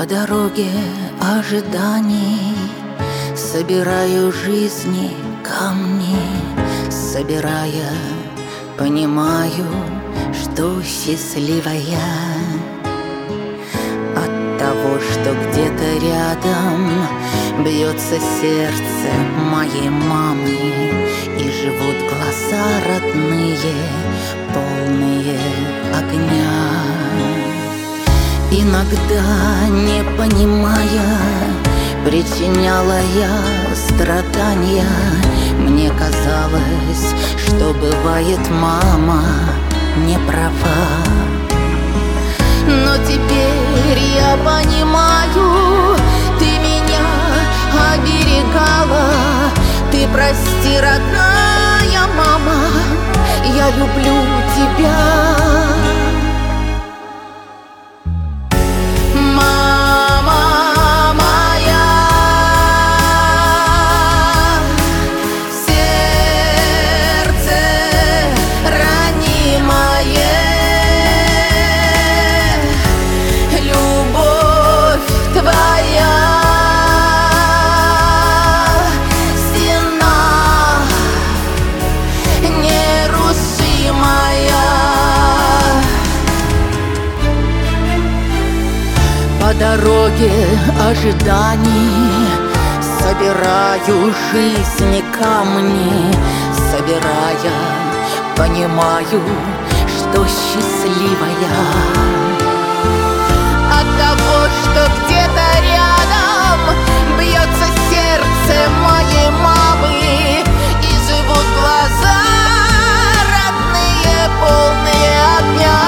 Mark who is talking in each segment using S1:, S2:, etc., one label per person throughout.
S1: По дороге ожиданий собираю жизни камни, собирая, понимаю, что счастливая от того, что где-то рядом бьется сердце моей мамы, и живут глаза родные, полные огня. Иногда, не понимая, причиняла я страдания. Мне казалось, что бывает мама не права. Но теперь я понимаю, ты меня оберегала. Ты прости, родная мама, я люблю тебя. По дороге ожиданий собираю жизни камни, собирая, понимаю, что счастливая от того, что где-то рядом бьется сердце моей мамы, и живут глаза родные, полные огня.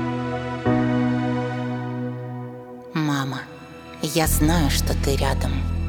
S1: Мама, я знаю, что ты рядом.